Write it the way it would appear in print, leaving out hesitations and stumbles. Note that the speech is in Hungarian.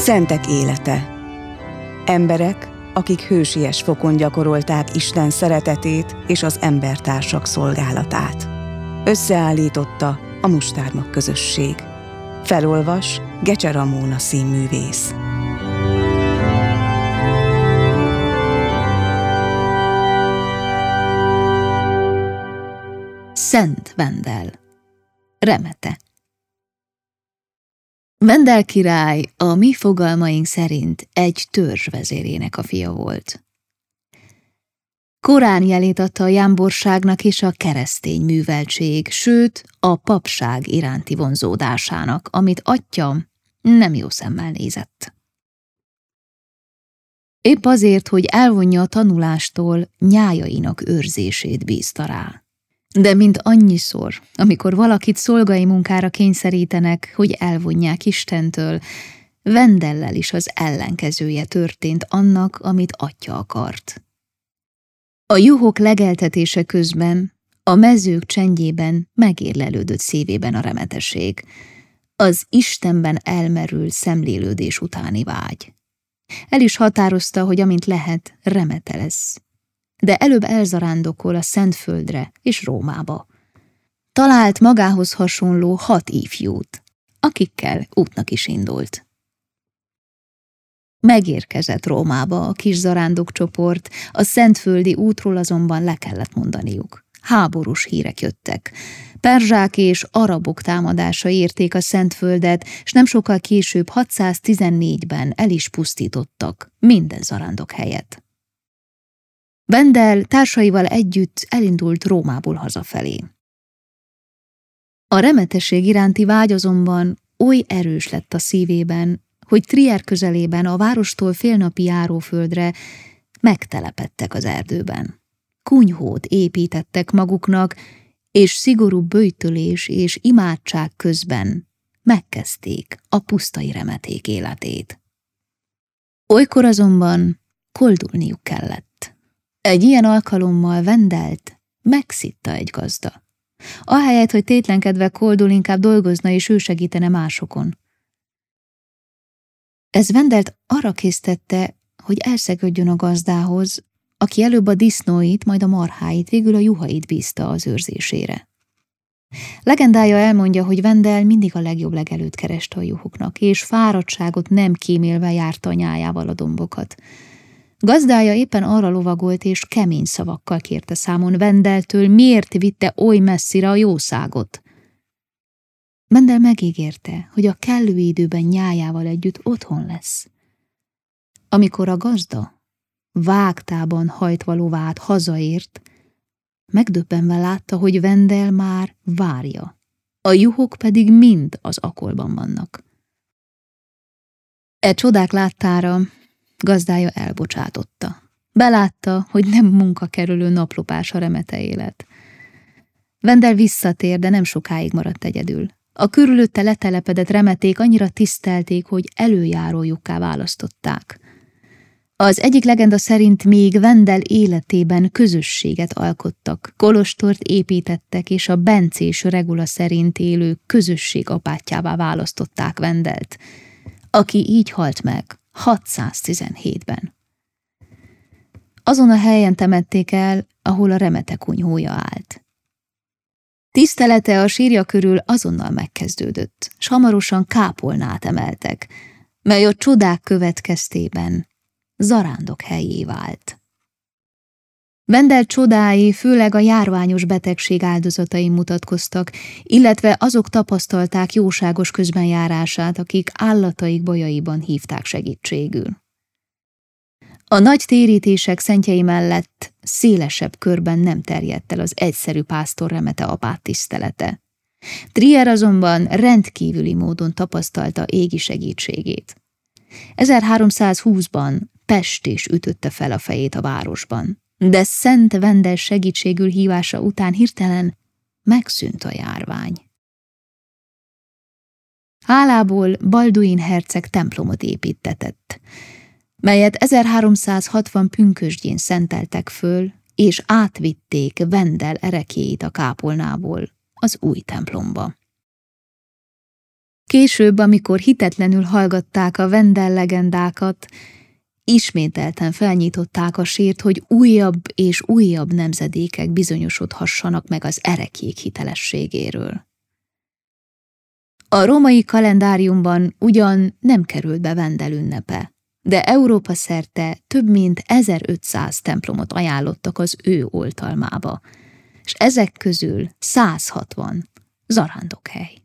Szentek élete. Emberek, akik hősies fokon gyakorolták Isten szeretetét és az embertársak szolgálatát. Összeállította a Mustármag közösség. Felolvas Gecse Ramóna színművész. Szent Wendel. Remete. Wendel király a mi fogalmaink szerint egy törzs vezérének a fia volt. Korán jelét adta a jámborságnak és a keresztény műveltség, sőt a papság iránti vonzódásának, amit atya nem jó szemmel nézett. Épp azért, hogy elvonja a tanulástól, nyájainak őrzését bízta rá. De mint annyiszor, amikor valakit szolgai munkára kényszerítenek, hogy elvonják Istentől, Wendellel is az ellenkezője történt annak, amit atya akart. A juhok legeltetése közben, a mezők csendjében megérlelődött szívében a remetesség, az Istenben elmerült szemlélődés utáni vágy. El is határozta, hogy amint lehet, remete lesz. De előbb elzarándokol a Szentföldre és Rómába. Talált magához hasonló 6 ifjút, akikkel útnak is indult. Megérkezett Rómába a kis zarándokcsoport, a szentföldi útról azonban le kellett mondaniuk. Háborús hírek jöttek. Perzsák és arabok támadása érték a Szentföldet, s nem sokkal később 614-ben el is pusztítottak minden zarándok helyet. Wendel társaival együtt elindult Rómából hazafelé. A remetesség iránti vágy azonban oly erős lett a szívében, hogy Trier közelében a várostól félnapi járóföldre megtelepedtek az erdőben. Kunyhót építettek maguknak, és szigorú böjtölés és imádság közben megkezdték a pusztai remeték életét. Olykor azonban koldulniuk kellett. Egy ilyen alkalommal Wendelt megszitta egy gazda. Ahelyett, hogy tétlenkedve koldul, inkább dolgozna és ő segítene másokon. Ez Wendelt arra késztette, hogy elszegődjön a gazdához, aki előbb a disznóit, majd a marháit, végül a juhait bízta az őrzésére. Legendája elmondja, hogy Wendel mindig a legjobb legelőtt kereste a juhoknak, és fáradtságot nem kímélve járta a nyájával a dombokat. Gazdája éppen arra lovagolt, és kemény szavakkal kérte számon Wendeltől, miért vitte oly messzire a jószágot. Wendel megígérte, hogy a kellő időben nyájával együtt otthon lesz. Amikor a gazda vágtában hajtva lovát hazaért, megdöbbenve látta, hogy Wendel már várja, a juhok pedig mind az akolban vannak. E csodák láttára gazdája elbocsátotta. Belátta, hogy nem munkakerülő naplopás a remete élet. Wendel visszatér, de nem sokáig maradt egyedül. A körülötte letelepedett remeték annyira tisztelték, hogy előjárójukká választották. Az egyik legenda szerint még Wendel életében közösséget alkottak, kolostort építettek, és a bencés regula szerint élő közösség apátjává választották Wendelt, aki így halt meg 617-ben. Azon a helyen temették el, ahol a remete kunyhója állt. Tisztelete a sírja körül azonnal megkezdődött, s hamarosan kápolnát emeltek, mely a csodák következtében zarándok helyé vált. Wendel csodái főleg a járványos betegség áldozatain mutatkoztak, illetve azok tapasztalták jóságos közbenjárását, akik állataik bajaiban hívták segítségül. A nagy térítések szentjei mellett szélesebb körben nem terjedt el az egyszerű pásztor remete apát tisztelete. Trier azonban rendkívüli módon tapasztalta égi segítségét. 1320-ban Pest is ütötte fel a fejét a városban, de Szent Wendel segítségül hívása után hirtelen megszűnt a járvány. Hálából Balduin herceg templomot építtetett, melyet 1360 pünkösdjén szenteltek föl, és átvitték Wendel ereklyéit a kápolnából az új templomba. Később, amikor hitetlenül hallgatták a Wendel legendákat, ismételten felnyitották a sírt, hogy újabb és újabb nemzedékek bizonyosodhassanak meg az ereklyék hitelességéről. A római kalendáriumban ugyan nem került be Wendel ünnepe, de Európa szerte több mint 1500 templomot ajánlottak az ő oltalmába, és ezek közül 160 zarándokhely.